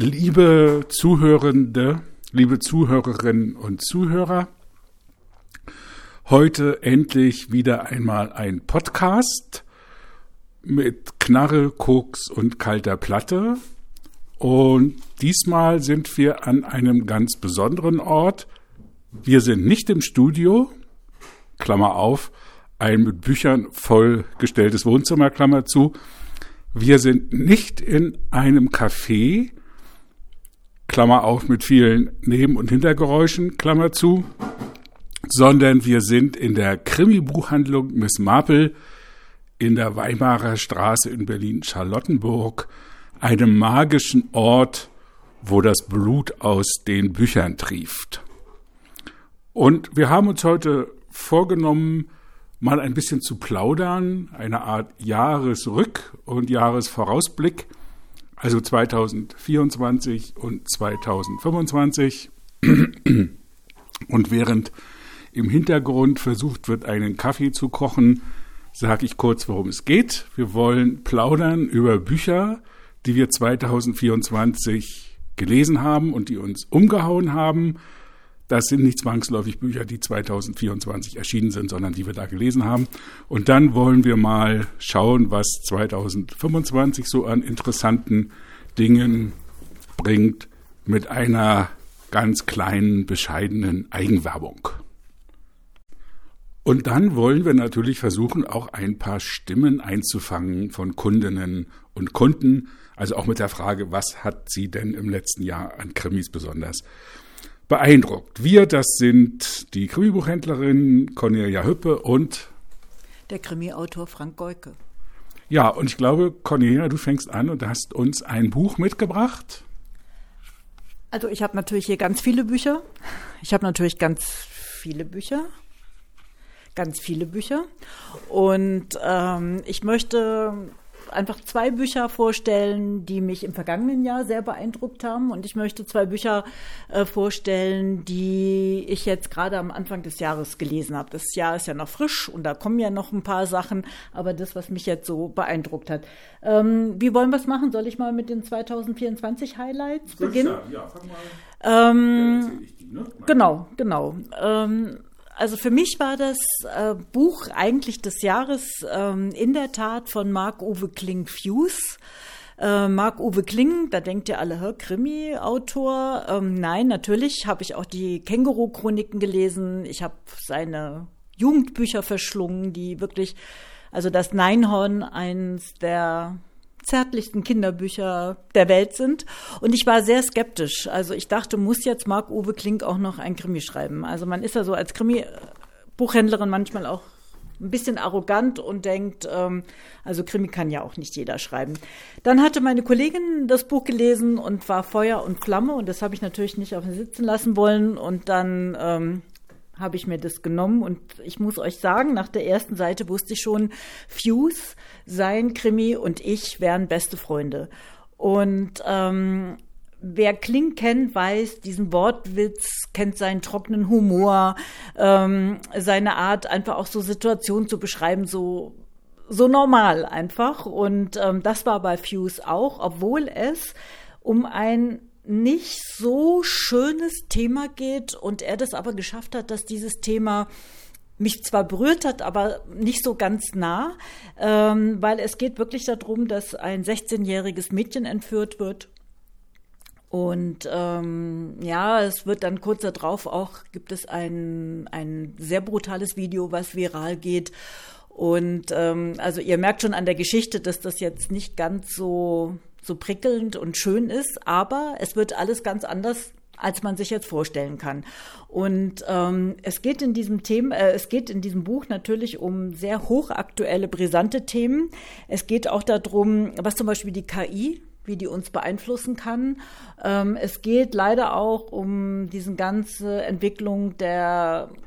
Liebe Zuhörende, liebe Zuhörerinnen und Zuhörer, heute endlich wieder einmal ein Podcast mit Knarre, Koks und kalter Platte. Und diesmal sind wir an einem ganz besonderen Ort. Wir sind nicht im Studio, Klammer auf, ein mit Büchern vollgestelltes Wohnzimmer, Klammer zu. Wir sind nicht in einem Café, Klammer auf, mit vielen Neben- und Hintergeräuschen, Klammer zu, sondern wir sind in der Krimi-Buchhandlung Miss Marple in der Weimarer Straße in Berlin-Charlottenburg, einem magischen Ort, wo das Blut aus den Büchern trieft. Und wir haben uns heute vorgenommen, mal ein bisschen zu plaudern, eine Art Jahresrück- und Jahresvorausblick, also 2024 und 2025. Und während im Hintergrund versucht wird, einen Kaffee zu kochen, sage ich kurz, worum es geht. Wir wollen plaudern über Bücher, die wir 2024 gelesen haben und die uns umgehauen haben. Das sind nicht zwangsläufig Bücher, die 2024 erschienen sind, sondern die wir da gelesen haben. Und dann wollen wir mal schauen, was 2025 so an interessanten Dingen bringt mit einer ganz kleinen, bescheidenen Eigenwerbung. Und dann wollen wir natürlich versuchen, auch ein paar Stimmen einzufangen von Kundinnen und Kunden. Also auch mit der Frage, was hat sie denn im letzten Jahr an Krimis besonders beeindruckt? Wir, das sind die Krimi-Buchhändlerin Cornelia Hüppe und der Krimi-Autor Frank Goyke. Ja, und ich glaube, Cornelia, du fängst an und hast uns ein Buch mitgebracht. Also ich habe natürlich hier ganz viele Bücher. Und ich möchte einfach 2 Bücher vorstellen, die mich im vergangenen Jahr sehr beeindruckt haben. Und ich möchte 2 Bücher vorstellen, die ich jetzt gerade am Anfang des Jahres gelesen habe. Das Jahr ist ja noch frisch und da kommen ja noch ein paar Sachen. Aber das, was mich jetzt so beeindruckt hat. Wie wollen wir es machen? Soll ich mal mit den 2024 Highlights beginnen? Ja, fang mal. Erzähl ich die, ne? Genau. Also für mich war das Buch eigentlich des Jahres in der Tat von Marc-Uwe Kling Fuse. Marc-Uwe Kling, da denkt ihr alle, Krimi-Autor. Nein, natürlich habe ich auch die Känguru-Chroniken gelesen. Ich habe seine Jugendbücher verschlungen, die wirklich, also das Neinhorn, eins der zärtlichsten Kinderbücher der Welt sind. Und ich war sehr skeptisch. Also ich dachte, muss jetzt Marc-Uwe Kling auch noch ein Krimi schreiben? Also man ist ja so als Krimi-Buchhändlerin manchmal auch ein bisschen arrogant und denkt, also Krimi kann ja auch nicht jeder schreiben. Dann hatte meine Kollegin das Buch gelesen und war Feuer und Flamme und das habe ich natürlich nicht auf mir sitzen lassen wollen und dann habe ich mir das genommen und ich muss euch sagen, nach der ersten Seite wusste ich schon, Fuse, sein Krimi und ich wären beste Freunde. Und wer Kling kennt, weiß, diesen Wortwitz, kennt seinen trockenen Humor, seine Art, einfach auch so Situationen zu beschreiben, so normal einfach. Und das war bei Fuse auch, obwohl es um ein nicht so schönes Thema geht und er das aber geschafft hat, dass dieses Thema mich zwar berührt hat, aber nicht so ganz nah, weil es geht wirklich darum, dass ein 16-jähriges Mädchen entführt wird. Und es wird dann kurz darauf auch, gibt es ein sehr brutales Video, was viral geht. Und also ihr merkt schon an der Geschichte, dass das jetzt nicht ganz so prickelnd und schön ist, aber es wird alles ganz anders, als man sich jetzt vorstellen kann. Und es geht in diesem Buch natürlich um sehr hochaktuelle, brisante Themen. Es geht auch darum, was zum Beispiel die KI, wie die uns beeinflussen kann. Es geht leider auch um diese ganze Entwicklung der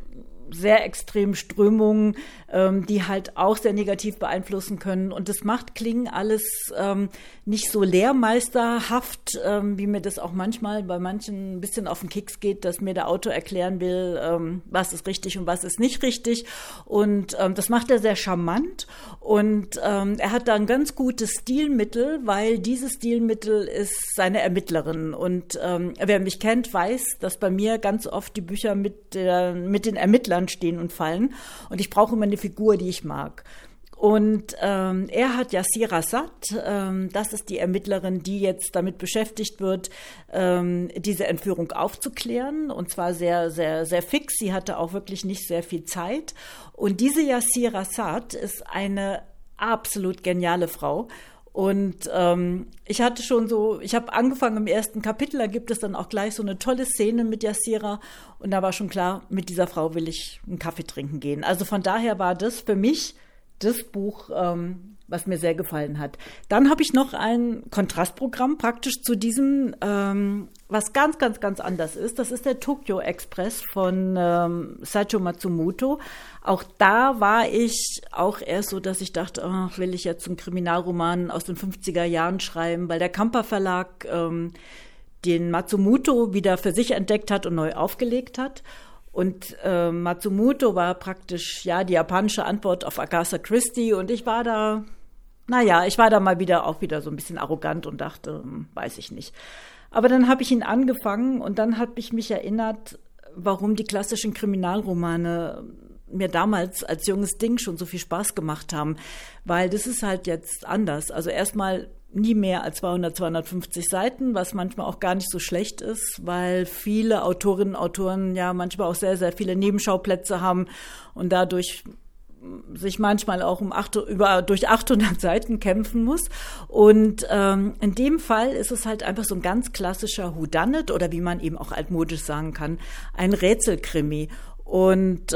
sehr extremen Strömungen, die halt auch sehr negativ beeinflussen können. Und das macht Kling alles nicht so lehrmeisterhaft, wie mir das auch manchmal bei manchen ein bisschen auf den Keks geht, dass mir der Autor erklären will, was ist richtig und was ist nicht richtig. Und das macht er sehr charmant. Und er hat da ein ganz gutes Stilmittel, weil dieses Stilmittel ist seine Ermittlerin. Und wer mich kennt, weiß, dass bei mir ganz oft die Bücher mit den Ermittlern stehen und fallen. Und ich brauche immer eine Figur, die ich mag. Und er hat Yassir Assad, das ist die Ermittlerin, die jetzt damit beschäftigt wird, diese Entführung aufzuklären. Und zwar sehr, sehr, sehr fix. Sie hatte auch wirklich nicht sehr viel Zeit. Und diese Yassir Assad ist eine absolut geniale Frau. Und ich habe angefangen im ersten Kapitel, da gibt es dann auch gleich so eine tolle Szene mit Yassira und da war schon klar, mit dieser Frau will ich einen Kaffee trinken gehen. Also von daher war das für mich das Buch, was mir sehr gefallen hat. Dann habe ich noch ein Kontrastprogramm praktisch zu diesem, was ganz, ganz, ganz anders ist. Das ist der Tokyo Express von Saicho Matsumoto. Auch da war ich auch erst so, dass ich dachte, will ich jetzt einen Kriminalroman aus den 50er Jahren schreiben, weil der Kamper Verlag den Matsumoto wieder für sich entdeckt hat und neu aufgelegt hat. Und Matsumoto war praktisch die japanische Antwort auf Agatha Christie und ich war da mal wieder so ein bisschen arrogant und dachte, weiß ich nicht. Aber dann habe ich ihn angefangen und dann habe ich mich erinnert, warum die klassischen Kriminalromane mir damals als junges Ding schon so viel Spaß gemacht haben, weil das ist halt jetzt anders. Also erstmal nie mehr als 200, 250 Seiten, was manchmal auch gar nicht so schlecht ist, weil viele Autorinnen und Autoren ja manchmal auch sehr, sehr viele Nebenschauplätze haben und dadurch sich manchmal auch durch 800 Seiten kämpfen muss. Und in dem Fall ist es halt einfach so ein ganz klassischer Whodunit oder wie man eben auch altmodisch sagen kann, ein Rätselkrimi. Und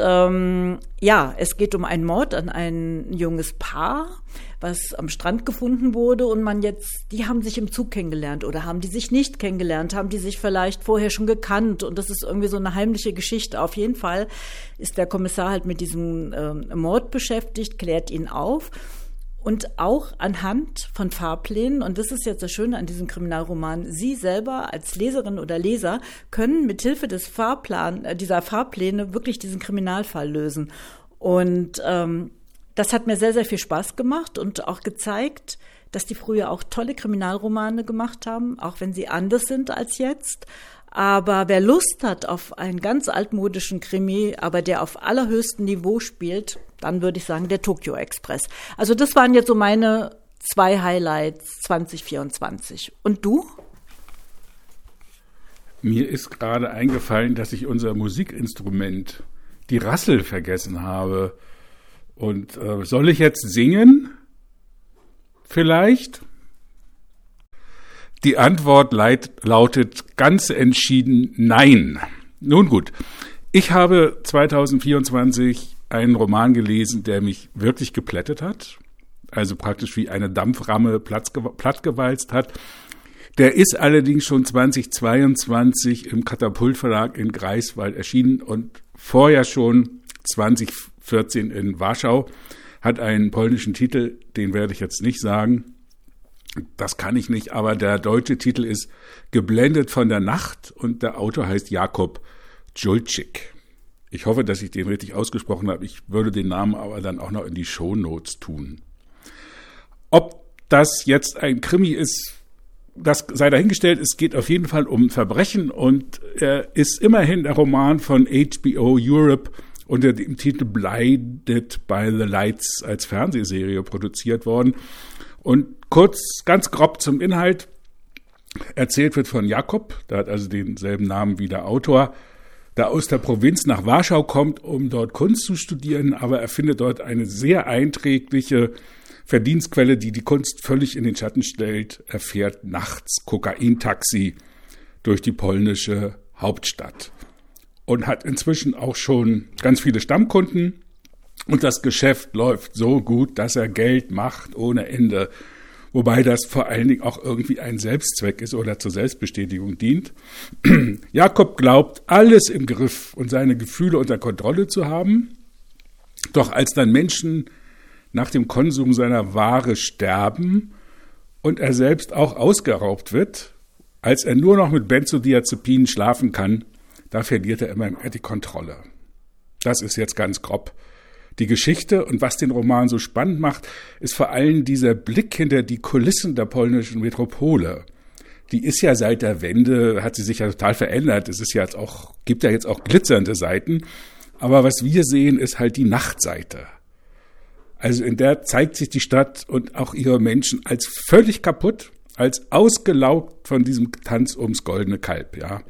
es geht um einen Mord an ein junges Paar, was am Strand gefunden wurde und die haben sich im Zug kennengelernt oder haben die sich nicht kennengelernt, haben die sich vielleicht vorher schon gekannt und das ist irgendwie so eine heimliche Geschichte. Auf jeden Fall ist der Kommissar halt mit diesem Mord beschäftigt, klärt ihn auf. Und auch anhand von Fahrplänen, und das ist jetzt das Schöne an diesem Kriminalroman, Sie selber als Leserin oder Leser können mithilfe dieser Fahrpläne wirklich diesen Kriminalfall lösen. Und das hat mir sehr, sehr viel Spaß gemacht und auch gezeigt, dass die früher auch tolle Kriminalromane gemacht haben, auch wenn sie anders sind als jetzt. Aber wer Lust hat auf einen ganz altmodischen Krimi, aber der auf allerhöchstem Niveau spielt, dann würde ich sagen, der Tokyo Express. Also das waren jetzt so meine 2 Highlights 2024. Und du? Mir ist gerade eingefallen, dass ich unser Musikinstrument, die Rassel, vergessen habe. Und soll ich jetzt singen? Vielleicht? Die Antwort lautet ganz entschieden nein. Nun gut, ich habe 2024 einen Roman gelesen, der mich wirklich geplättet hat, also praktisch wie eine Dampframme plattgewalzt hat. Der ist allerdings schon 2022 im Katapult-Verlag in Greifswald erschienen und vorher schon 2014 in Warschau, hat einen polnischen Titel, den werde ich jetzt nicht sagen. Das kann ich nicht, aber der deutsche Titel ist Geblendet von der Nacht und der Autor heißt Jakub Julczyk. Ich hoffe, dass ich den richtig ausgesprochen habe. Ich würde den Namen aber dann auch noch in die Shownotes tun. Ob das jetzt ein Krimi ist, das sei dahingestellt. Es geht auf jeden Fall um Verbrechen und er ist immerhin der Roman von HBO Europe unter dem Titel Blinded by the Lights als Fernsehserie produziert worden. Und kurz, ganz grob zum Inhalt. Erzählt wird von Jakob, der hat also denselben Namen wie der Autor, der aus der Provinz nach Warschau kommt, um dort Kunst zu studieren, aber er findet dort eine sehr einträgliche Verdienstquelle, die die Kunst völlig in den Schatten stellt. Er fährt nachts Kokaintaxi durch die polnische Hauptstadt und hat inzwischen auch schon ganz viele Stammkunden und das Geschäft läuft so gut, dass er Geld macht ohne Ende. wobei das vor allen Dingen auch irgendwie ein Selbstzweck ist oder zur Selbstbestätigung dient. Jakob glaubt, alles im Griff und seine Gefühle unter Kontrolle zu haben. Doch als dann Menschen nach dem Konsum seiner Ware sterben und er selbst auch ausgeraubt wird, als er nur noch mit Benzodiazepinen schlafen kann, da verliert er immer die Kontrolle. Das ist jetzt ganz grob die Geschichte. Und was den Roman so spannend macht, ist vor allem dieser Blick hinter die Kulissen der polnischen Metropole. Die ist ja seit der Wende, hat sie sich ja total verändert. Es ist ja jetzt auch, gibt ja jetzt auch glitzernde Seiten. Aber was wir sehen, ist halt die Nachtseite. Also in der zeigt sich die Stadt und auch ihre Menschen als völlig kaputt, als ausgelaugt von diesem Tanz ums goldene Kalb, ja.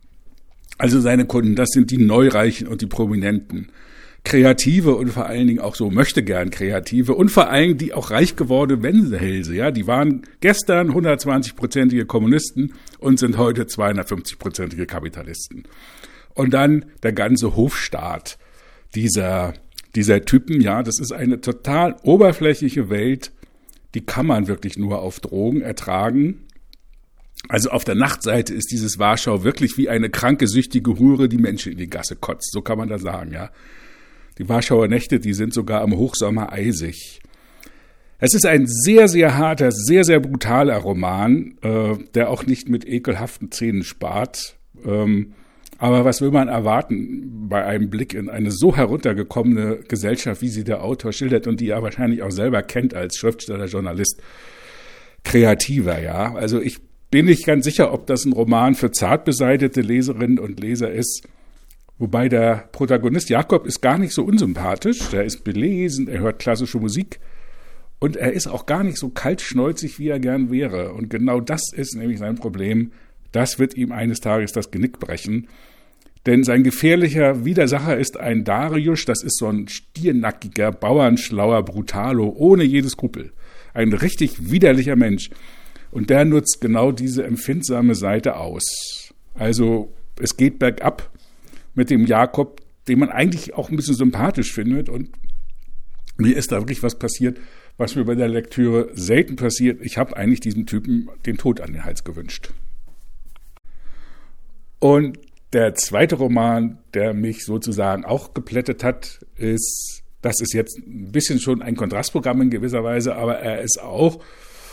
Also seine Kunden, das sind die Neureichen und die Prominenten. Kreative und vor allen Dingen auch so möchtegern Kreative und vor allem die auch reich gewordene Wendehälse, ja, die waren gestern 120-prozentige Kommunisten und sind heute 250-prozentige Kapitalisten. Und dann der ganze Hofstaat dieser Typen, ja, das ist eine total oberflächliche Welt, die kann man wirklich nur auf Drogen ertragen. Also auf der Nachtseite ist dieses Warschau wirklich wie eine kranke, süchtige Hure, die Menschen in die Gasse kotzt, so kann man das sagen, ja. Die Warschauer Nächte, die sind sogar im Hochsommer eisig. Es ist ein sehr, sehr harter, sehr, sehr brutaler Roman, der auch nicht mit ekelhaften Szenen spart. Aber was will man erwarten bei einem Blick in eine so heruntergekommene Gesellschaft, wie sie der Autor schildert und die er wahrscheinlich auch selber kennt als Schriftsteller, Journalist, Kreativer, ja. Also ich bin nicht ganz sicher, ob das ein Roman für zart beseitete Leserinnen und Leser ist. Wobei der Protagonist Jakob ist gar nicht so unsympathisch, der ist belesen, er hört klassische Musik und er ist auch gar nicht so kaltschnäuzig, wie er gern wäre. Und genau das ist nämlich sein Problem. Das wird ihm eines Tages das Genick brechen. Denn sein gefährlicher Widersacher ist ein Dariusz, das ist so ein stiernackiger, bauernschlauer Brutalo, ohne jede Skrupel. Ein richtig widerlicher Mensch. Und der nutzt genau diese empfindsame Seite aus. Also es geht bergab mit dem Jakob, den man eigentlich auch ein bisschen sympathisch findet. Und mir ist da wirklich was passiert, was mir bei der Lektüre selten passiert. Ich habe eigentlich diesem Typen den Tod an den Hals gewünscht. Und der zweite Roman, der mich sozusagen auch geplättet hat, das ist jetzt ein bisschen schon ein Kontrastprogramm in gewisser Weise, aber er ist auch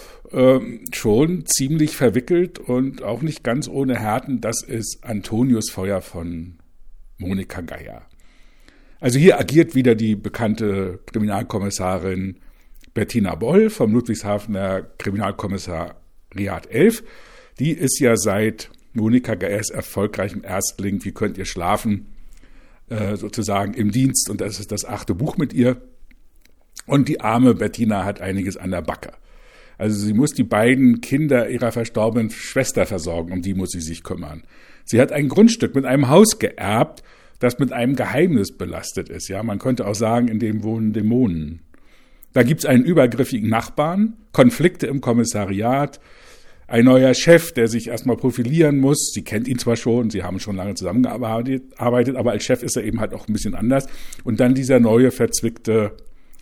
schon ziemlich verwickelt und auch nicht ganz ohne Härten. Das ist Antonius Feuer von Monika Geier. Also hier agiert wieder die bekannte Kriminalkommissarin Bettina Boll vom Ludwigshafener Kriminalkommissariat 11. Die ist ja seit Monika Geiers erfolgreichem Erstling Wie könnt ihr schlafen sozusagen im Dienst und das ist das 8. Buch mit ihr. Und die arme Bettina hat einiges an der Backe. Also sie muss die beiden Kinder ihrer verstorbenen Schwester versorgen, um die muss sie sich kümmern. Sie hat ein Grundstück mit einem Haus geerbt, das mit einem Geheimnis belastet ist. Ja, man könnte auch sagen, in dem wohnen Dämonen. Da gibt's einen übergriffigen Nachbarn, Konflikte im Kommissariat, ein neuer Chef, der sich erstmal profilieren muss. Sie kennt ihn zwar schon, sie haben schon lange zusammengearbeitet, aber als Chef ist er eben halt auch ein bisschen anders. Und dann dieser neue verzwickte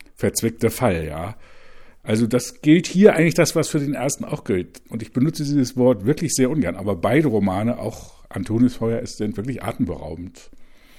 Fall, ja. Also das gilt hier eigentlich das, was für den ersten auch gilt. Und ich benutze dieses Wort wirklich sehr ungern. Aber beide Romane, auch Antonius Feuer, sind wirklich atemberaubend.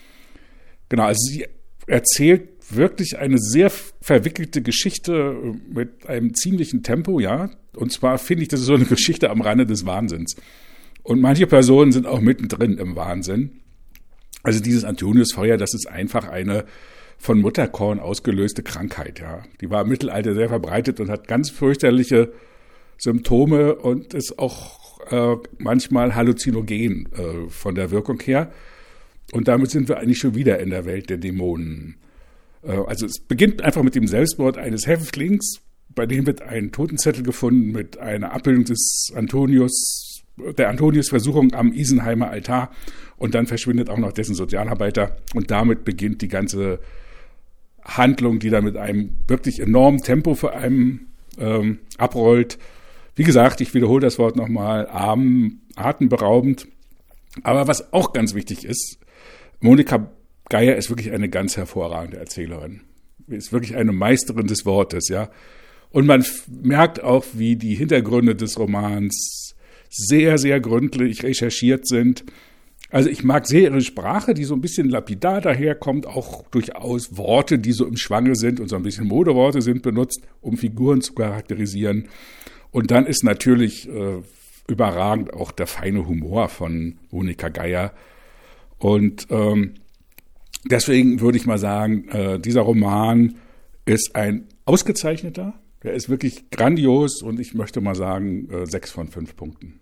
Genau, also sie erzählt wirklich eine sehr verwickelte Geschichte mit einem ziemlichen Tempo, ja. Und zwar finde ich, das ist so eine Geschichte am Rande des Wahnsinns. Und manche Personen sind auch mittendrin im Wahnsinn. Also dieses Antonius Feuer, das ist einfach eine von Mutterkorn ausgelöste Krankheit, ja. Die war im Mittelalter sehr verbreitet und hat ganz fürchterliche Symptome und ist auch manchmal halluzinogen von der Wirkung her. Und damit sind wir eigentlich schon wieder in der Welt der Dämonen. Also es beginnt einfach mit dem Selbstmord eines Häftlings, bei dem wird ein Totenzettel gefunden mit einer Abbildung des Antonius, der Antonius-Versuchung am Isenheimer Altar und dann verschwindet auch noch dessen Sozialarbeiter und damit beginnt die ganze Handlung, die da mit einem wirklich enormen Tempo vor einem abrollt. Wie gesagt, ich wiederhole das Wort nochmal, atemberaubend. Aber was auch ganz wichtig ist, Monika Geier ist wirklich eine ganz hervorragende Erzählerin. Ist wirklich eine Meisterin des Wortes, ja. Und man merkt auch, wie die Hintergründe des Romans sehr, sehr gründlich recherchiert sind. Also ich mag sehr ihre Sprache, die so ein bisschen lapidar daherkommt, auch durchaus Worte, die so im Schwange sind und so ein bisschen Modeworte sind benutzt, um Figuren zu charakterisieren. Und dann ist natürlich überragend auch der feine Humor von Monika Geier. Und deswegen würde ich mal sagen, dieser Roman ist ein ausgezeichneter, der ist wirklich grandios und ich möchte mal sagen 6 von 5 Punkten.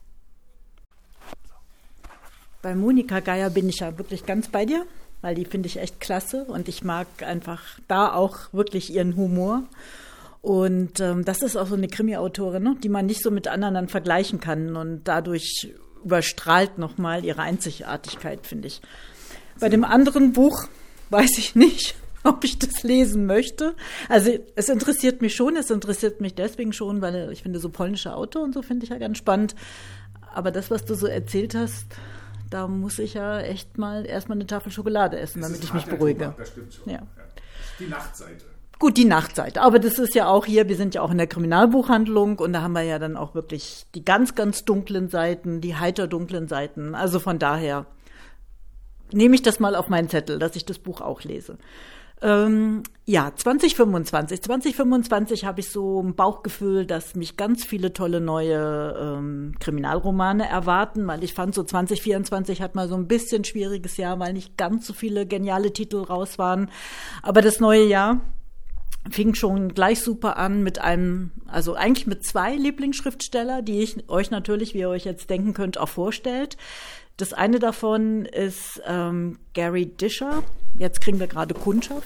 Bei Monika Geier bin ich ja wirklich ganz bei dir, weil die finde ich echt klasse und ich mag einfach da auch wirklich ihren Humor. Und das ist auch so eine Krimi-Autorin, ne, die man nicht so mit anderen dann vergleichen kann und dadurch überstrahlt nochmal ihre Einzigartigkeit, finde ich. Bei dem anderen Buch weiß ich nicht, ob ich das lesen möchte. Also es interessiert mich schon, es interessiert mich deswegen schon, weil ich finde so polnische Autor und so finde ich ja ganz spannend. Aber das, was du so erzählt hast, da muss ich ja echt mal erstmal eine Tafel Schokolade essen, damit ich mich beruhige. Das stimmt schon. Ja. Die Nachtseite. Gut, die Nachtseite. Aber das ist ja auch hier, wir sind ja auch in der Kriminalbuchhandlung und da haben wir ja dann auch wirklich die ganz, ganz dunklen Seiten, die heiter dunklen Seiten. Also von daher nehme ich das mal auf meinen Zettel, dass ich das Buch auch lese. Ja, 2025. 2025 habe ich so ein Bauchgefühl, dass mich ganz viele tolle neue Kriminalromane erwarten, weil ich fand, so 2024 hat mal so ein bisschen schwieriges Jahr, weil nicht ganz so viele geniale Titel raus waren. Aber das neue Jahr fing schon gleich super an mit also eigentlich mit 2 Lieblingsschriftsteller, die ich euch natürlich, wie ihr euch jetzt denken könnt, auch vorstellt. Das eine davon ist Gary Disher. Jetzt kriegen wir gerade Kundschaft.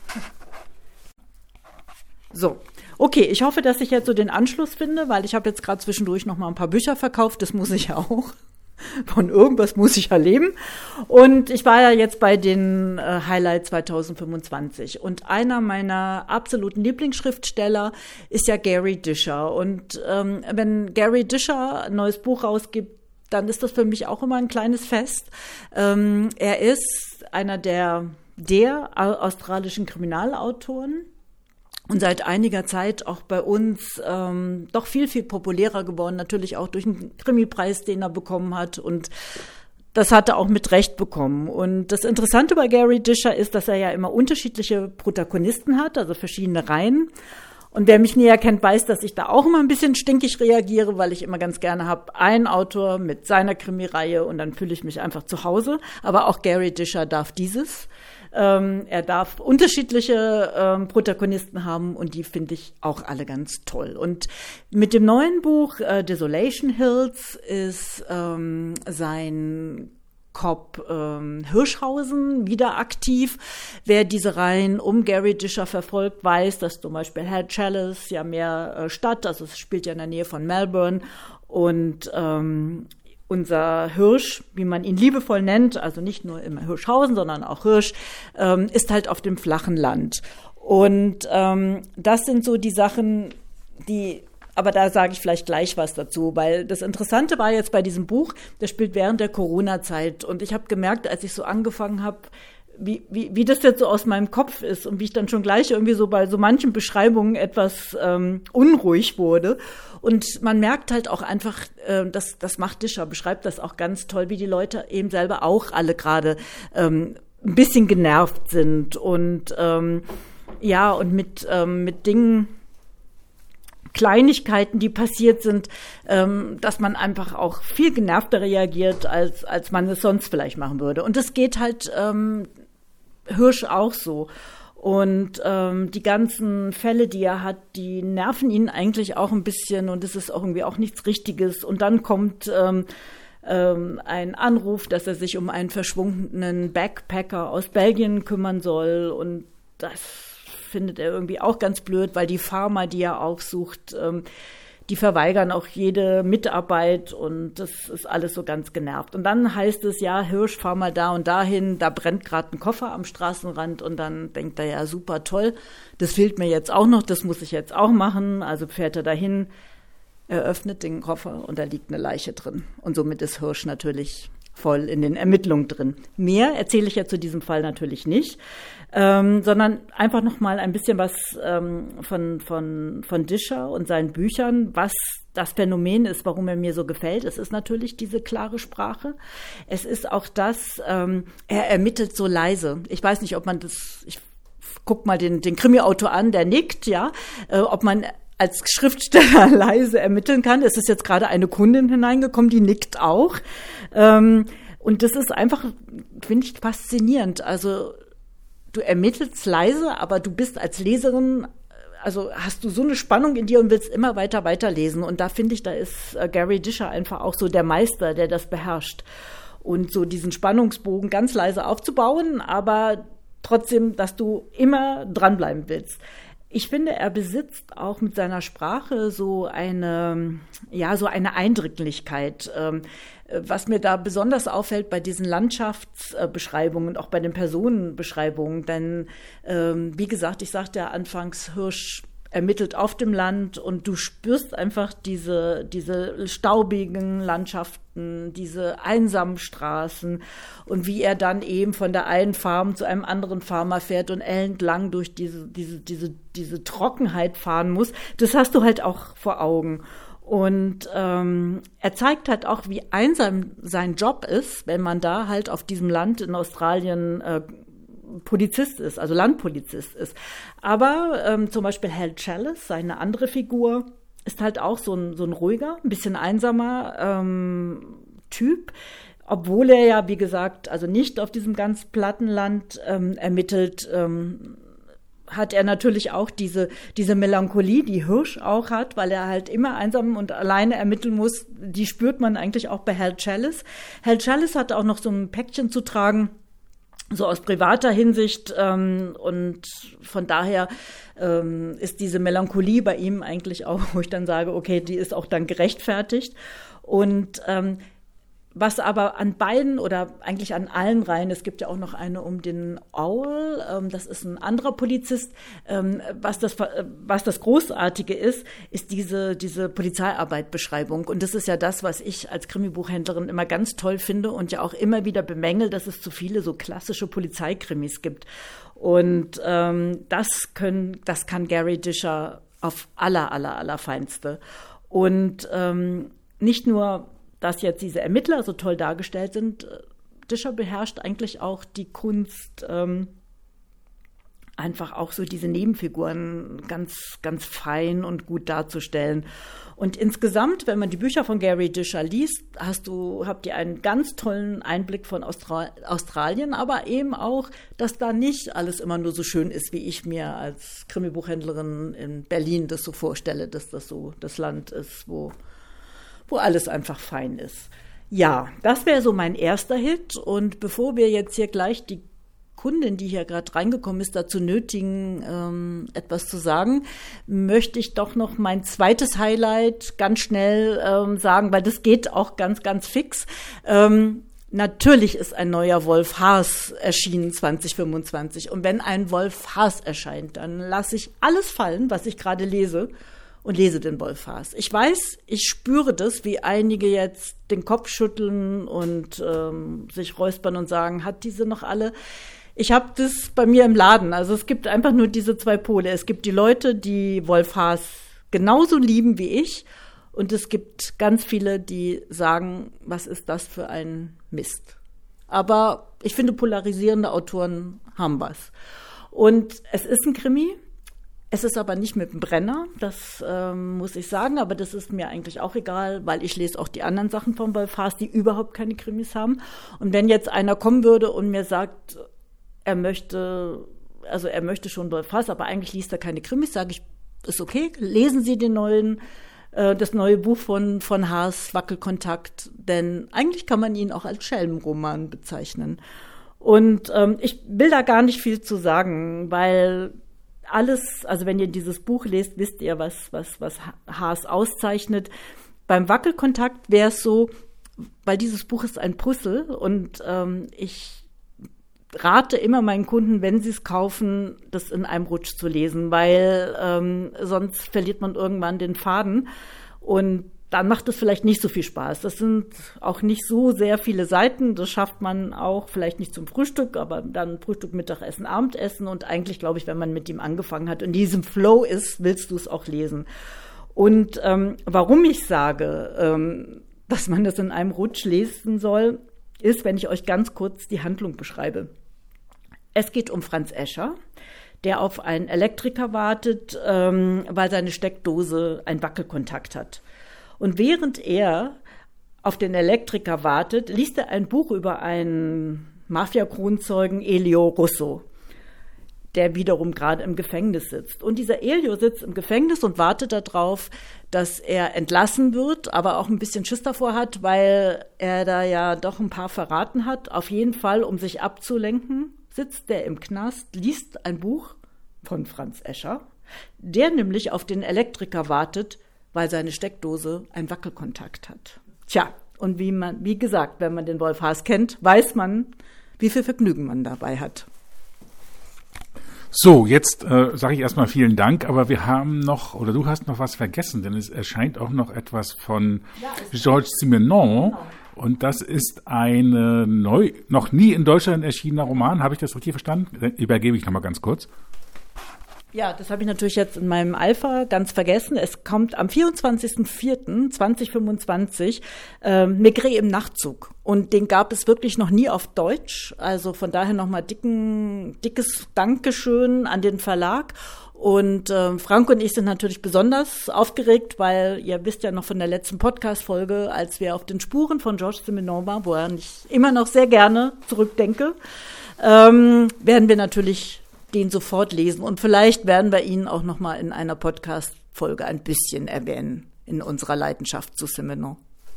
So, okay, ich hoffe, dass ich jetzt so den Anschluss finde, weil ich habe jetzt gerade zwischendurch noch mal ein paar Bücher verkauft. Das muss ich ja auch. Von irgendwas muss ich ja leben. Und ich war ja jetzt bei den Highlights 2025. Und einer meiner absoluten Lieblingsschriftsteller ist ja Gary Disher. Und wenn Gary Disher ein neues Buch rausgibt, dann ist das für mich auch immer ein kleines Fest. Er ist einer der australischen Kriminalautoren und seit einiger Zeit auch bei uns doch viel, viel populärer geworden, natürlich auch durch einen Krimi-Preis, den er bekommen hat und das hat er auch mit Recht bekommen. Und das Interessante bei Gary Disher ist, dass er ja immer unterschiedliche Protagonisten hat, also verschiedene Reihen. Und wer mich näher kennt, weiß, dass ich da auch immer ein bisschen stinkig reagiere, weil ich immer ganz gerne habe, einen Autor mit seiner Krimireihe und dann fühle ich mich einfach zu Hause. Aber auch Gary Disher darf dieses. Er darf unterschiedliche Protagonisten haben und die finde ich auch alle ganz toll. Und mit dem neuen Buch Desolation Hills ist sein Cop Hirschhausen wieder aktiv. Wer diese Reihen um Gary Disher verfolgt, weiß, dass zum Beispiel Hell Chalice ja mehr Stadt, also es spielt ja in der Nähe von Melbourne und unser Hirsch, wie man ihn liebevoll nennt, also nicht nur immer Hirschhausen, sondern auch Hirsch, ist halt auf dem flachen Land. Und das sind so die Sachen, aber da sage ich vielleicht gleich was dazu, weil das Interessante war jetzt bei diesem Buch, das spielt während der Corona-Zeit und ich habe gemerkt, als ich so angefangen habe, wie das jetzt so aus meinem Kopf ist und wie ich dann schon gleich irgendwie so bei so manchen Beschreibungen etwas unruhig wurde. Und man merkt halt auch einfach, das macht Disher, beschreibt das auch ganz toll, wie die Leute eben selber auch alle gerade ein bisschen genervt sind und ja, und mit Dingen, Kleinigkeiten, die passiert sind, dass man einfach auch viel genervter reagiert, als man es sonst vielleicht machen würde. Und das geht halt Hirsch auch so. Und die ganzen Fälle, die er hat, die nerven ihn eigentlich auch ein bisschen und es ist auch irgendwie auch nichts Richtiges. Und dann kommt ein Anruf, dass er sich um einen verschwundenen Backpacker aus Belgien kümmern soll und das findet er irgendwie auch ganz blöd, weil die Farmer, die er aufsucht, die verweigern auch jede Mitarbeit und das ist alles so ganz genervt. Und dann heißt es, ja, Hirsch, fahr mal da und dahin, da brennt gerade ein Koffer am Straßenrand und dann denkt er, ja, super toll, das fehlt mir jetzt auch noch, das muss ich jetzt auch machen. Also fährt er dahin, er öffnet den Koffer und da liegt eine Leiche drin. Und somit ist Hirsch natürlich voll in den Ermittlungen drin. Mehr erzähle ich ja zu diesem Fall natürlich nicht, sondern einfach noch mal ein bisschen was von Discher und seinen Büchern, was das Phänomen ist, warum er mir so gefällt. Es ist natürlich diese klare Sprache. Es ist auch das, er ermittelt so leise. Ich weiß nicht, ob man das, ich guck mal den Krimi-Autor an, der nickt, ja, ob man als Schriftsteller leise ermitteln kann. Es ist jetzt gerade eine Kundin hineingekommen, die nickt auch. Und das ist einfach, finde ich, faszinierend. Also du ermittelst leise, aber du bist als Leserin, also hast du so eine Spannung in dir und willst immer weiterlesen. Und da finde ich, da ist Gary Discher einfach auch so der Meister, der das beherrscht. Und so diesen Spannungsbogen ganz leise aufzubauen, aber trotzdem, dass du immer dranbleiben willst. Ich finde, er besitzt auch mit seiner Sprache so eine Eindringlichkeit. Was mir da besonders auffällt bei diesen Landschaftsbeschreibungen und auch bei den Personenbeschreibungen, denn wie gesagt, ich sagte ja anfangs, Hirsch ermittelt auf dem Land und du spürst einfach diese staubigen Landschaften, diese einsamen Straßen und wie er dann eben von der einen Farm zu einem anderen Farmer fährt und ellenlang durch diese Trockenheit fahren muss. Das hast du halt auch vor Augen. Und er zeigt halt auch, wie einsam sein Job ist, wenn man da halt auf diesem Land in Australien Polizist ist, also Landpolizist ist. Aber zum Beispiel Hal Challis, seine andere Figur, ist halt auch so ein ruhiger, ein bisschen einsamer Typ, obwohl er ja, wie gesagt, also nicht auf diesem ganz platten Land ermittelt, hat er natürlich auch diese Melancholie, die Hirsch auch hat, weil er halt immer einsam und alleine ermitteln muss. Die spürt man eigentlich auch bei Hal Challis. Hal Challis hat auch noch so ein Päckchen zu tragen, so aus privater Hinsicht, und von daher ist diese Melancholie bei ihm eigentlich auch, wo ich dann sage, okay, die ist auch dann gerechtfertigt. Und was aber an beiden oder eigentlich an allen Reihen, es gibt ja auch noch eine um den Owl, das ist ein anderer Polizist, was das Großartige ist diese Polizeiarbeitbeschreibung. Und das ist ja das, was ich als Krimibuchhändlerin immer ganz toll finde und ja auch immer wieder bemängel, dass es zu viele so klassische Polizeikrimis gibt. Und das kann Gary Discher auf allerfeinste. Und nicht nur, dass jetzt diese Ermittler so toll dargestellt sind. Discher beherrscht eigentlich auch die Kunst, einfach auch so diese Nebenfiguren ganz, ganz fein und gut darzustellen. Und insgesamt, wenn man die Bücher von Gary Discher liest, habt ihr einen ganz tollen Einblick von Australien, aber eben auch, dass da nicht alles immer nur so schön ist, wie ich mir als Krimibuchhändlerin in Berlin das so vorstelle, dass das so das Land ist, wo alles einfach fein ist. Ja, das wäre so mein erster Hit. Und bevor wir jetzt hier gleich die Kundin, die hier gerade reingekommen ist, dazu nötigen, etwas zu sagen, möchte ich doch noch mein zweites Highlight ganz schnell sagen, weil das geht auch ganz, ganz fix. Natürlich ist ein neuer Wolf Haas erschienen 2025. Und wenn ein Wolf Haas erscheint, dann lasse ich alles fallen, was ich gerade lese, und lese den Wolf Haas. Ich weiß, ich spüre das, wie einige jetzt den Kopf schütteln und sich räuspern und sagen, hat diese noch alle? Ich habe das bei mir im Laden. Also es gibt einfach nur diese zwei Pole. Es gibt die Leute, die Wolf Haas genauso lieben wie ich. Und es gibt ganz viele, die sagen, was ist das für ein Mist? Aber ich finde, polarisierende Autoren haben was. Und es ist ein Krimi. Es ist aber nicht mit dem Brenner, das muss ich sagen, aber das ist mir eigentlich auch egal, weil ich lese auch die anderen Sachen von Wolf Haas, die überhaupt keine Krimis haben. Und wenn jetzt einer kommen würde und mir sagt, er möchte schon Wolf Haas, aber eigentlich liest er keine Krimis, sage ich, ist okay, lesen Sie das neue Buch von Haas, Wackelkontakt, denn eigentlich kann man ihn auch als Schelmenroman bezeichnen. Und ich will da gar nicht viel zu sagen, weil alles, also wenn ihr dieses Buch lest, wisst ihr, was Haas auszeichnet. Beim Wackelkontakt wäre es so, weil dieses Buch ist ein Puzzle und ich rate immer meinen Kunden, wenn sie es kaufen, das in einem Rutsch zu lesen, weil sonst verliert man irgendwann den Faden. Und dann macht es vielleicht nicht so viel Spaß. Das sind auch nicht so sehr viele Seiten. Das schafft man auch vielleicht nicht zum Frühstück, aber dann Frühstück, Mittagessen, Abendessen. Und eigentlich, glaube ich, wenn man mit ihm angefangen hat und in diesem Flow ist, willst du es auch lesen. Und warum ich sage, dass man das in einem Rutsch lesen soll, ist, wenn ich euch ganz kurz die Handlung beschreibe. Es geht um Franz Escher, der auf einen Elektriker wartet, weil seine Steckdose einen Wackelkontakt hat. Und während er auf den Elektriker wartet, liest er ein Buch über einen Mafia-Kronzeugen, Elio Russo, der wiederum gerade im Gefängnis sitzt. Und dieser Elio sitzt im Gefängnis und wartet darauf, dass er entlassen wird, aber auch ein bisschen Schiss davor hat, weil er da ja doch ein paar verraten hat. Auf jeden Fall, um sich abzulenken, sitzt er im Knast, liest ein Buch von Franz Escher, der nämlich auf den Elektriker wartet, weil seine Steckdose einen Wackelkontakt hat. Tja, und wie gesagt, wenn man den Wolf Haas kennt, weiß man, wie viel Vergnügen man dabei hat. So, jetzt sage ich erstmal vielen Dank, aber wir haben noch, oder du hast noch was vergessen, denn es erscheint auch noch etwas von Georges Simenon. Genau. Und das ist ein noch nie in Deutschland erschienener Roman. Habe ich das richtig verstanden? Den übergebe ich nochmal ganz kurz. Ja, das habe ich natürlich jetzt in meinem Alpha ganz vergessen. Es kommt am 24.04.2025 Maigret im Nachtzug. Und den gab es wirklich noch nie auf Deutsch. Also von daher nochmal dickes Dankeschön an den Verlag. Und Frank und ich sind natürlich besonders aufgeregt, weil ihr wisst ja noch von der letzten Podcast-Folge, als wir auf den Spuren von Georges Simenon waren, wo ich immer noch sehr gerne zurückdenke, werden wir natürlich den sofort lesen. Und vielleicht werden wir ihn auch noch mal in einer Podcast-Folge ein bisschen erwähnen in unserer Leidenschaft zu Simenon.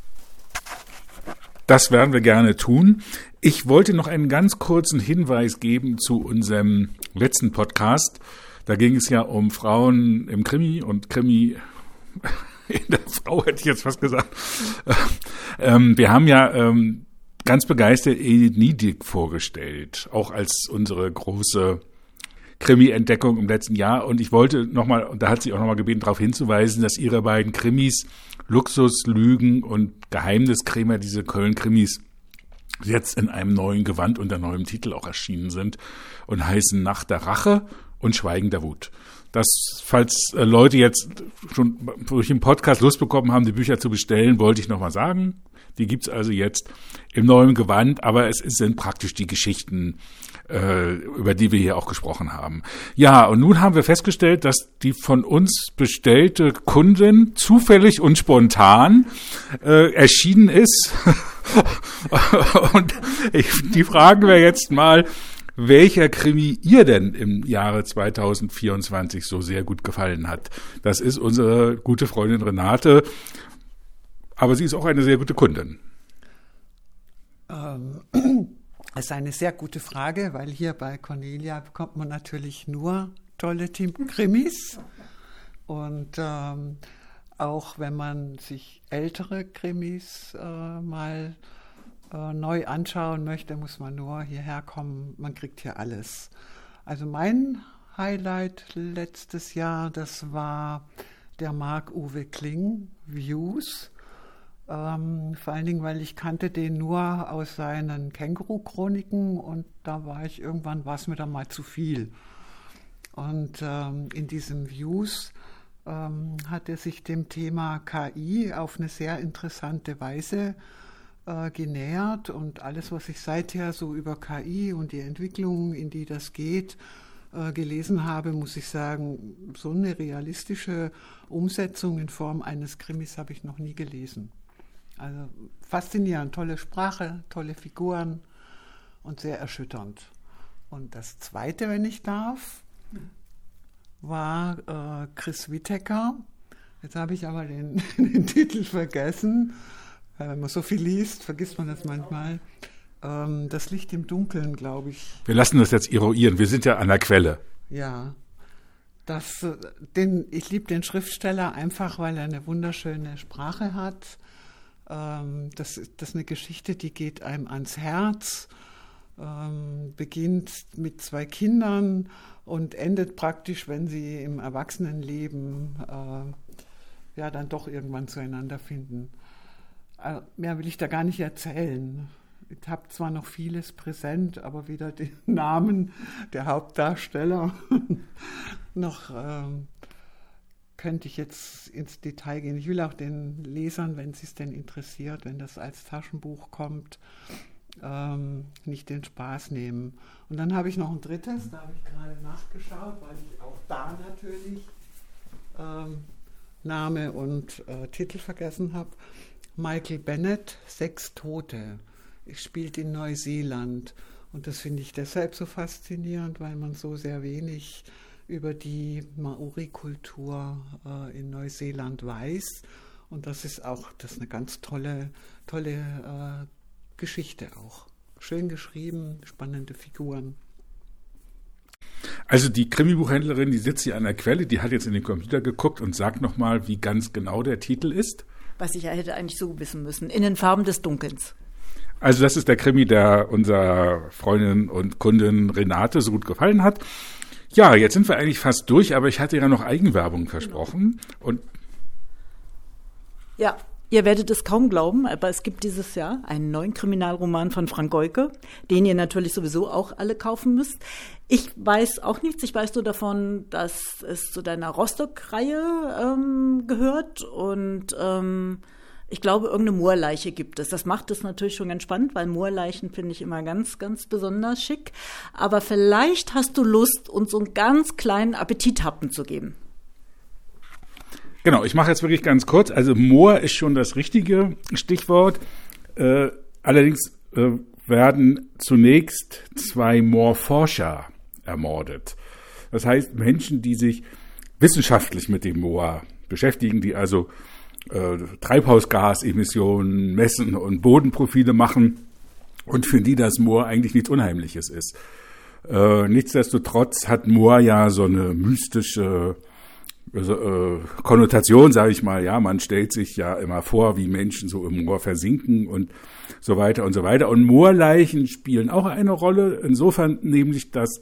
Das werden wir gerne tun. Ich wollte noch einen ganz kurzen Hinweis geben zu unserem letzten Podcast. Da ging es ja um Frauen im Krimi und Krimi in der Frau, hätte ich jetzt fast gesagt. Wir haben ja ganz begeistert Edith Niedig vorgestellt, auch als unsere große Krimi-Entdeckung im letzten Jahr. Und ich wollte nochmal, und da hat sie auch nochmal gebeten, darauf hinzuweisen, dass ihre beiden Krimis, Luxus, Lügen und Geheimniskrämer, diese Köln-Krimis, jetzt in einem neuen Gewand unter neuem Titel auch erschienen sind und heißen Nacht der Rache und Schweigen der Wut. Das, falls Leute jetzt schon durch den Podcast Lust bekommen haben, die Bücher zu bestellen, wollte ich nochmal sagen. Die gibt's also jetzt im neuen Gewand, aber es sind praktisch die Geschichten, über die wir hier auch gesprochen haben. Ja, und nun haben wir festgestellt, dass die von uns bestellte Kundin zufällig und spontan erschienen ist. Und die fragen wir jetzt mal, welcher Krimi ihr denn im Jahre 2024 so sehr gut gefallen hat. Das ist unsere gute Freundin Renate, aber sie ist auch eine sehr gute Kundin. Das ist eine sehr gute Frage, weil hier bei Cornelia bekommt man natürlich nur tolle Krimis. Und auch wenn man sich ältere Krimis mal neu anschauen möchte, muss man nur hierher kommen. Man kriegt hier alles. Also mein Highlight letztes Jahr, das war der Marc-Uwe Kling, Views. Vor allen Dingen, weil ich kannte den nur aus seinen Känguru-Chroniken und da war es mir dann mal zu viel. Und in diesem Views hat er sich dem Thema KI auf eine sehr interessante Weise genähert und alles, was ich seither so über KI und die Entwicklung, in die das geht, gelesen habe, muss ich sagen, so eine realistische Umsetzung in Form eines Krimis habe ich noch nie gelesen. Also faszinierend, tolle Sprache, tolle Figuren und sehr erschütternd. Und das Zweite, wenn ich darf, war Chris Whittaker. Jetzt habe ich aber den Titel vergessen. Wenn man so viel liest, vergisst man das manchmal. Das Licht im Dunkeln, glaube ich. Wir lassen das jetzt eruieren. Wir sind ja an der Quelle. Ja. Ich liebe den Schriftsteller einfach, weil er eine wunderschöne Sprache hat. Das ist eine Geschichte, die geht einem ans Herz, beginnt mit 2 Kindern und endet praktisch, wenn sie im Erwachsenenleben ja dann doch irgendwann zueinander finden. Mehr will ich da gar nicht erzählen. Ich habe zwar noch vieles präsent, aber weder den Namen der Hauptdarsteller noch könnte ich jetzt ins Detail gehen. Ich will auch den Lesern, wenn sie es denn interessiert, wenn das als Taschenbuch kommt, nicht den Spaß nehmen. Und dann habe ich noch ein drittes, da habe ich gerade nachgeschaut, weil ich auch da natürlich Name und Titel vergessen habe. Michael Bennett, 6 Tote. Spielt in Neuseeland. Und das finde ich deshalb so faszinierend, weil man so sehr wenig über die Maori-Kultur in Neuseeland weiß. Und das ist eine ganz tolle Geschichte auch. Schön geschrieben, spannende Figuren. Also die Krimibuchhändlerin, die sitzt hier an der Quelle, die hat jetzt in den Computer geguckt und sagt nochmal, wie ganz genau der Titel ist. Was ich ja hätte eigentlich so wissen müssen. In den Farben des Dunkels. Also das ist der Krimi, der unserer Freundin und Kundin Renate so gut gefallen hat. Ja, jetzt sind wir eigentlich fast durch, aber ich hatte ja noch Eigenwerbung versprochen. Und ja, ihr werdet es kaum glauben, aber es gibt dieses Jahr einen neuen Kriminalroman von Frank Goyke, den ihr natürlich sowieso auch alle kaufen müsst. Ich weiß auch nichts, ich weiß nur davon, dass es zu deiner Rostock-Reihe gehört und ich glaube, irgendeine Moorleiche gibt es. Das macht es natürlich schon ganz spannend, weil Moorleichen finde ich immer ganz, ganz besonders schick. Aber vielleicht hast du Lust, uns so einen ganz kleinen Appetithappen zu geben. Genau, ich mache jetzt wirklich ganz kurz. Also Moor ist schon das richtige Stichwort. Allerdings werden zunächst 2 Moorforscher ermordet. Das heißt, Menschen, die sich wissenschaftlich mit dem Moor beschäftigen, die also Treibhausgasemissionen messen und Bodenprofile machen und für die das Moor eigentlich nichts Unheimliches ist. Nichtsdestotrotz hat Moor ja so eine mystische Konnotation, sage ich mal. Ja, man stellt sich ja immer vor, wie Menschen so im Moor versinken und so weiter und so weiter. Und Moorleichen spielen auch eine Rolle, insofern nämlich, dass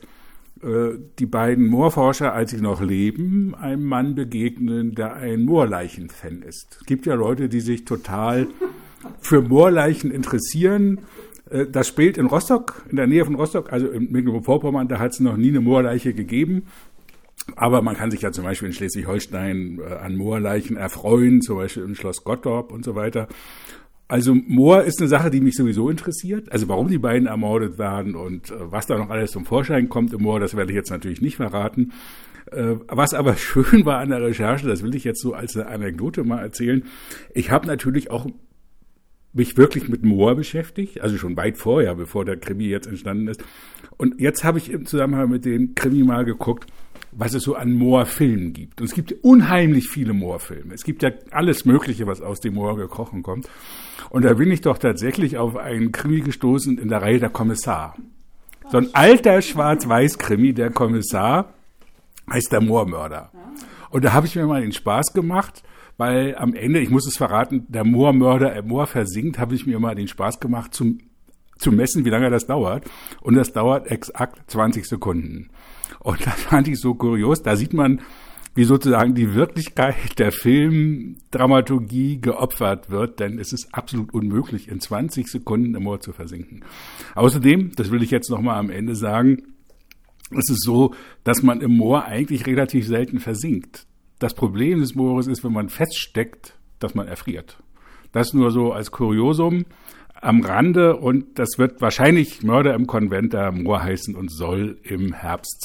die beiden Moorforscher, als sie noch leben, einem Mann begegnen, der ein Moorleichen-Fan ist. Es gibt ja Leute, die sich total für Moorleichen interessieren. Das spielt in Rostock, in der Nähe von Rostock, also in Mecklenburg-Vorpommern, da hat es noch nie eine Moorleiche gegeben. Aber man kann sich ja zum Beispiel in Schleswig-Holstein an Moorleichen erfreuen, zum Beispiel im Schloss Gottorp und so weiter. Also Moor ist eine Sache, die mich sowieso interessiert. Also warum die beiden ermordet werden und was da noch alles zum Vorschein kommt im Moor, das werde ich jetzt natürlich nicht verraten. Was aber schön war an der Recherche, das will ich jetzt so als eine Anekdote mal erzählen. Ich habe natürlich auch mich wirklich mit Moor beschäftigt, also schon weit vorher, bevor der Krimi jetzt entstanden ist. Und jetzt habe ich im Zusammenhang mit dem Krimi mal geguckt, was es so an Moorfilmen gibt. Und es gibt unheimlich viele Moorfilme. Es gibt ja alles Mögliche, was aus dem Moor gekrochen kommt. Und da bin ich doch tatsächlich auf einen Krimi gestoßen in der Reihe Der Kommissar. So ein alter Schwarz-Weiß-Krimi, Der Kommissar, heißt Der Moormörder. Und da habe ich mir mal den Spaß gemacht, weil am Ende, ich muss es verraten, der Moormörder im Moor versinkt, habe ich mir mal den Spaß gemacht, zu messen, wie lange das dauert. Und das dauert exakt 20 Sekunden. Und das fand ich so kurios. Da sieht man, wie sozusagen die Wirklichkeit der Filmdramaturgie geopfert wird, denn es ist absolut unmöglich, in 20 Sekunden im Moor zu versinken. Außerdem, das will ich jetzt nochmal am Ende sagen, es ist so, dass man im Moor eigentlich relativ selten versinkt. Das Problem des Moores ist, wenn man feststeckt, dass man erfriert. Das nur so als Kuriosum am Rande, und das wird wahrscheinlich Mörder im Konvent der Moor heißen und soll im Herbst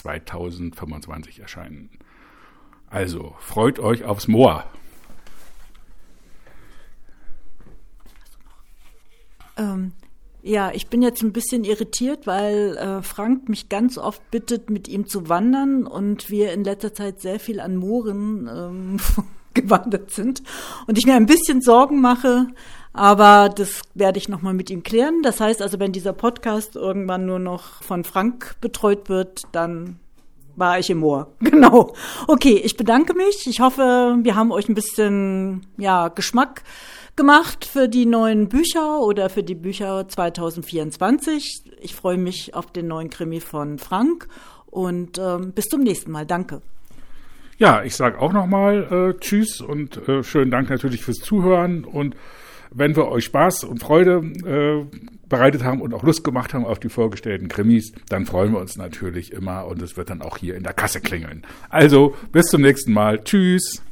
2025 erscheinen. Also, freut euch aufs Moor. Ja, ich bin jetzt ein bisschen irritiert, weil Frank mich ganz oft bittet, mit ihm zu wandern und wir in letzter Zeit sehr viel an Mooren gewandert sind und ich mir ein bisschen Sorgen mache, aber das werde ich nochmal mit ihm klären. Das heißt also, wenn dieser Podcast irgendwann nur noch von Frank betreut wird, dann war ich im Moor. Genau. Okay, ich bedanke mich. Ich hoffe, wir haben euch ein bisschen Geschmack gemacht für die neuen Bücher oder für die Bücher 2024. Ich freue mich auf den neuen Krimi von Frank und bis zum nächsten Mal. Danke. Ja, ich sage auch nochmal Tschüss und schönen Dank natürlich fürs Zuhören. Und wenn wir euch Spaß und Freude bereitet haben und auch Lust gemacht haben auf die vorgestellten Krimis, dann freuen wir uns natürlich immer und es wird dann auch hier in der Kasse klingeln. Also, bis zum nächsten Mal. Tschüss.